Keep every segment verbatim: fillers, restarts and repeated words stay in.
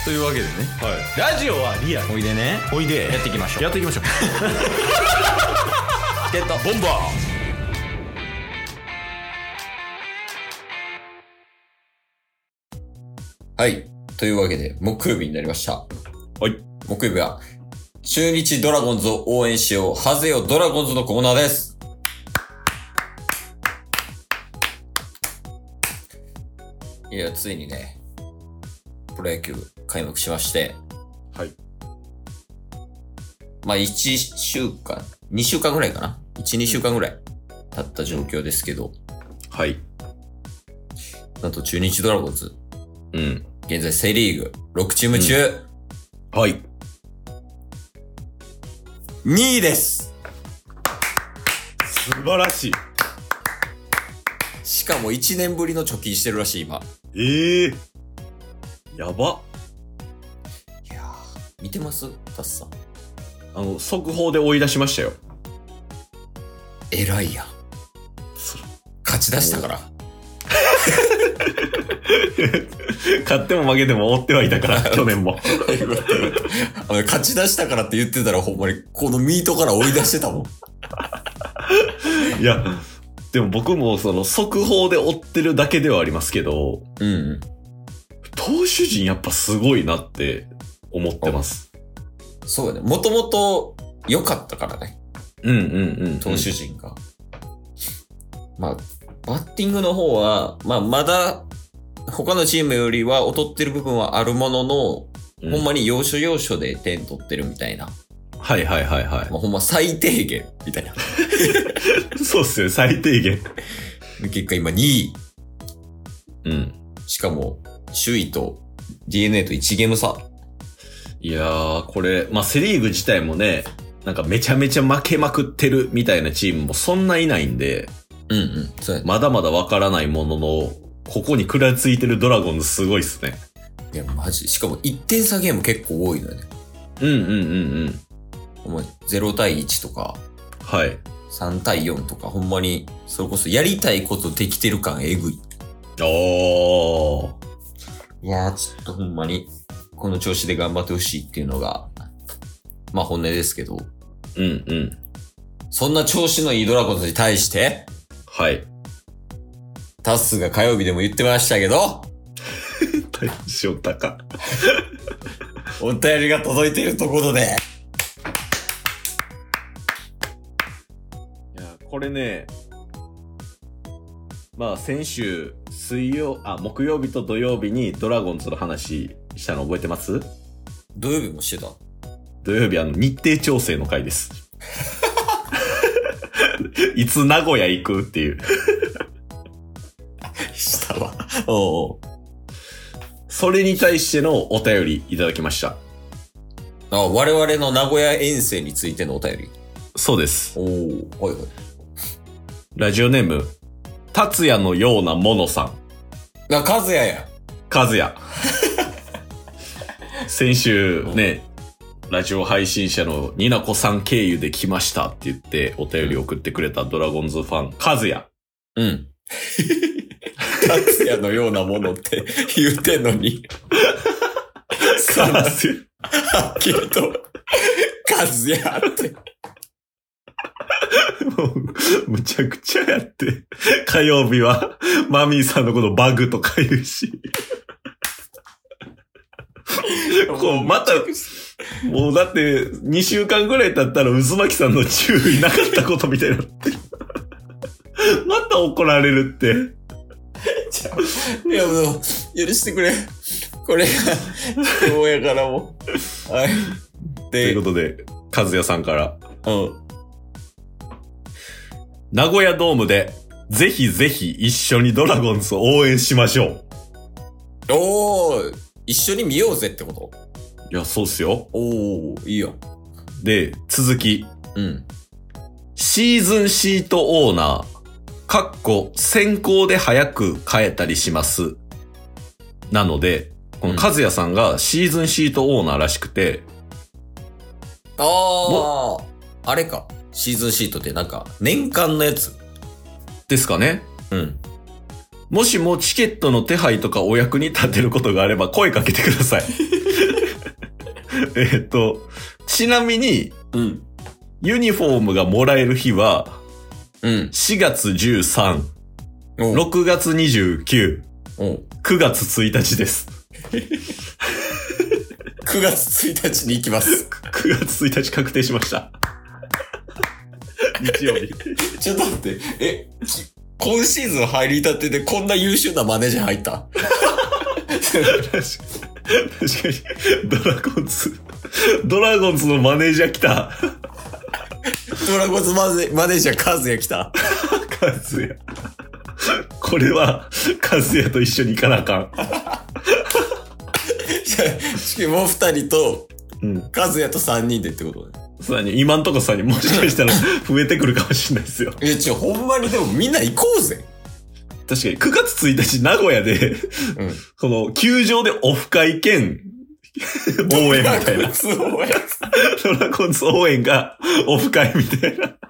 というわけでね、 はい、ラジオはリアル。 おいでね、 おいでやっていきましょう。 やっていきましょう。 ゲットボンバー。はい。というわけで、木曜日になりました。 はい。 木曜日は、中日ドラゴンズを応援しよう、ハゼよドラゴンズのコーナーです。いや、ついにね、プロ野球開幕しまして。 はい。 まあ、いっしゅうかん、にしゅうかんぐらいかな ?いち、にしゅうかんぐらい経った状況ですけど。 はい。 なんと中日ドラゴンズ。 うん。 現在セリーグろくチーム中。 うん、はい。 にいです。 素晴らしい。 しかもいちねんぶりの貯金してるらしい、今。 ええー。やば。 いやー、見てますタスさん。 あの、速報で追い出しましたよ。 偉いやん。勝ち出したから。 勝っても負けても追ってはいたから、去年も。 あの勝ち出したからって言ってたらほんまにこのミートから追い出してたもん。 いや、でも僕もその速報で追ってるだけではありますけど、 うんうん。 投手陣やっぱすごいなって思ってます。 そうやね。もともと良かったからね。 うんうんうん、うん。 投手陣が。まあ、バッティングの方は、まあまだ他のチームよりは劣ってる部分はあるものの、うん、ほんまに要所要所で点取ってるみたいな。 はいはいはいはい。 まあ、ほんま最低限みたいな。 そうっすよ、最低限。 結果今にい。 うん。 しかも、首位と ディーエヌエー といちゲーム差。 いやー、これ、まあセリーグ自体もね、なんかめちゃめちゃ負けまくってるみたいなチームもそんないないんで、 うんうん。そうやね。 まだまだわからないものの、ここに食らいついてるドラゴンズすごいっすね。 いや、マジ。しかもいってん差ゲーム結構多いのよね。 うんうんうんうん。 ほんまにゼロ対いちとか。 はい。 さん対よんとか、ほんまに、それこそやりたいことできてる感えぐい。 おー。 いやー、ちょっとほんまに、この調子で頑張ってほしいっていうのが、まあ本音ですけど。 うんうん。 そんな調子のいいドラゴンズに対して、 はい。 タッスが火曜日でも言ってましたけど、 テンション高。 お便りが届いているところで。 いや、これね、まあ先週、水曜、あ、木曜日と土曜日にドラゴンズの話したの覚えてます？ 土曜日もしてた？ 土曜日あの日程調整の回です。いつ名古屋行くっていう。 したわ。おうおう。 それに対してのお便りいただきました。 あ、我々の名古屋遠征についてのお便り。 そうです。 おー、はいはい。 ラジオネーム、達也のようなものさん。 あ、和也や。 和也。先週ね、ラジオ配信者のニナコさん経由で来ましたって言ってお便り送ってくれたドラゴンズファン、和也。 うん。達也のようなものって言うてんのに。 カズヤ。 はっきりと、和也って。 もう、むちゃくちゃやって。火曜日は、マミーさんのことバグとか言うし。こう、また、もうだって、にしゅうかんぐらい経ったら渦巻さんの注意なかったことみたいになってる。また怒られるって。 いや、もう、許してくれ。これが、今日やからもう。はい。 ということで、和也さんから。 うん。 名古屋ドームで、ぜひぜひ一緒にドラゴンズを応援しましょう。 おー、一緒に見ようぜってこと？ いや、そうっすよ。 おー、いいよ。 で、続き。 うん。 シーズンシートオーナー、かっこ先行で早く変えたりします。なので、この和也さんがシーズンシートオーナーらしくて。 あー、あれか。シーズンシートってなんか、年間のやつですかね。 うん。 もしもチケットの手配とかお役に立てることがあれば声かけてください。えっと、ちなみに、 うん。 ユニフォームがもらえる日は、 うん。 しがつじゅうさん、 おうろくがつにじゅうく、 おうくがつついたちです。 くがつついたちに行きます。 くがつついたち確定しました。日曜日。 ちょっと待って、え、今シーズン入りたてでこんな優秀なマネージャー入った確かに。確かに。ドラゴンズ。ドラゴンズのマネージャー来た。 ドラゴンズマネマネージャーカズヤ来た。 カズヤ。これは、カズヤと一緒に行かなあかん。 じゃあ、もう二人と、 うん。 カズヤと三人でってことね。 そうだね。今んとこさにもしかしたら増えてくるかもしれないですよ。 え、ちょ、ほんまにでもみんな行こうぜ。 確かに、くがつついたち名古屋で、うん、この、球場でオフ会兼、応援みたいな。ドラゴンズ応援がオフ会みたいな。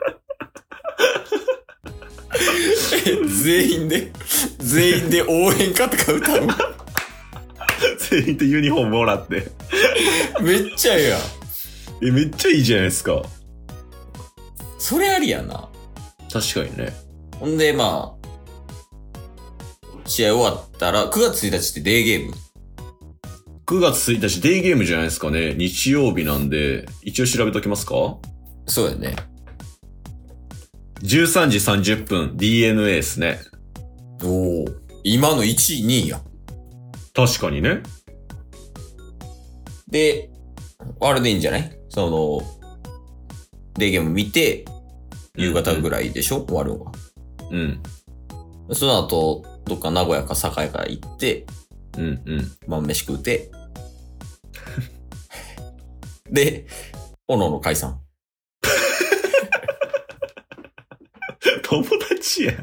全員で、全員で応援歌とか歌う。 全員でユニフォームもらって。 めっちゃええやん。 え、めっちゃいいじゃないですか。 それありやな。 確かにね。 ほんで、まあ、試合終わったら、くがつついたちってデーゲームくがつついたちデイゲームじゃないですかね。日曜日なんで、一応調べときますか？ そうやね。 じゅうさんじさんじゅっぷん ディーエヌエー ですね。 おー。今のいちい、にいや。 確かにね。 で、あれでいいんじゃないその、デーゲーム見て、夕方ぐらいでしょ、うん、終わるのが。 うん。 その後、どっか名古屋か栄から行って、 うんうん。 まあ、飯食うて。で、おのおの解散。 友達や。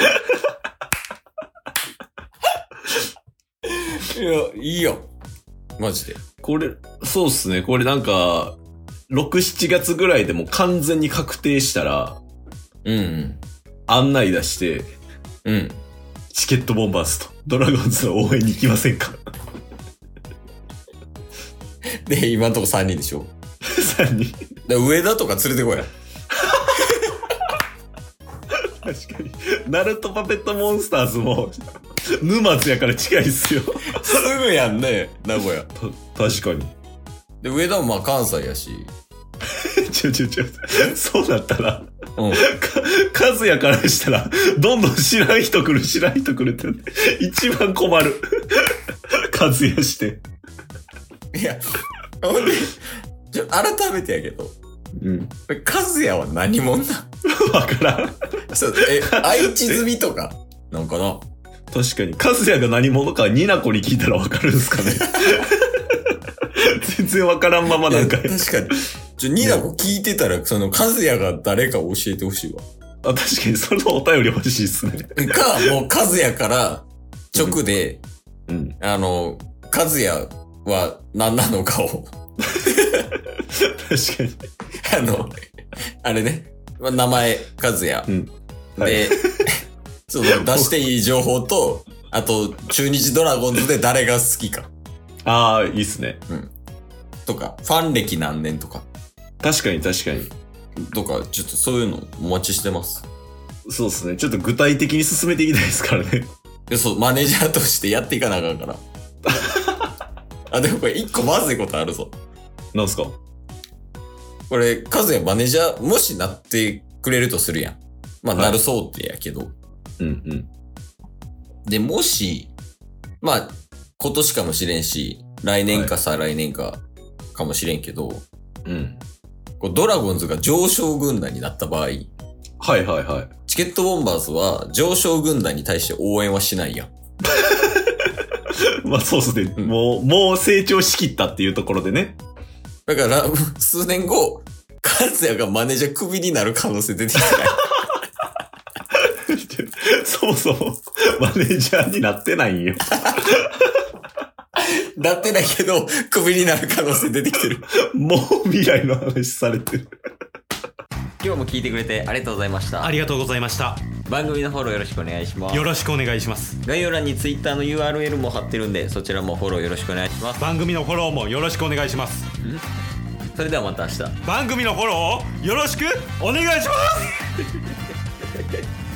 いや、いいよ。マジで。 これ、そうっすね。これなんか、ろく、しちがつぐらいでも完全に確定したら、 うんうん。 案内出して、 うん。 チケットボンバーズとドラゴンズの応援に行きませんか？ で、今んとこさんにんでしょ ? さんにん。 で上田とか連れてこいや。 確かに。ナルトパペットモンスターズも、沼津やから近いっすよ。 すぐやんね、名古屋。 確かに。 で、上田もまあ関西やし。 ちょちょちょ、そうだったら、 うん。か、 カズヤからしたら、どんどん知らん人来る、知らん人来るって、一番困る。カズヤして。 いや、ほんで、ちょ、改めてやけど。 うん。 カズヤは何者なわからん。 そう、え、愛知済みとかなんかな確かに。カズヤが何者かニナコに聞いたらわかるんすかね。全然わからんままなんか。 確かに。ちょ、ニナコ聞いてたら、その、カズヤが誰か教えてほしいわ。 あ、確かに、そのお便り欲しいっすね。 か、もう、カズヤから直で、 うん。 あの、カズヤは何なのかを。 確かに。 あの、あれね。名前、カズヤ。 うん。 はい、で、その、出していい情報と、あと、中日ドラゴンズで誰が好きか。 ああ、いいっすね。 うん。とか、ファン歴何年とか。 確かに確かに。 とか、ちょっとそういうのお待ちしてます。 そうですね。ちょっと具体的に進めていきたいですからね。 で、そう、マネージャーとしてやっていかなあかんから。あ、でもこれ一個まずいことあるぞ。 なんすか？ これ、カズヤマネージャー、もしなってくれるとするやん。まあ、 はい、 なるそうってやけど。 うんうん。 で、もし、まあ、今年かもしれんし、来年か再来年か、かもしれんけど、 うん。 こうドラゴンズが上昇軍団になった場合、 はいはいはい。 チケットボンバーズは上昇軍団に対して応援はしないやん。 まあそうですね、うん。もう、もう成長しきったっていうところでね。 だから、数年後、カズヤがマネージャークビになる可能性出てきてない。 そもそもマネージャーになってないんよ。 なってないけど、クビになる可能性出てきてる。 もう未来の話されてる。 今日も聞いてくれてありがとうございました。 ありがとうございました。 番組のフォローよろしくお願いします。 よろしくお願いします。 概要欄に Twitter の ユーアールエル も貼ってるんで、そちらもフォローよろしくお願いします。 番組のフォローもよろしくお願いします。 それではまた明日。 番組のフォローをよろしくお願いします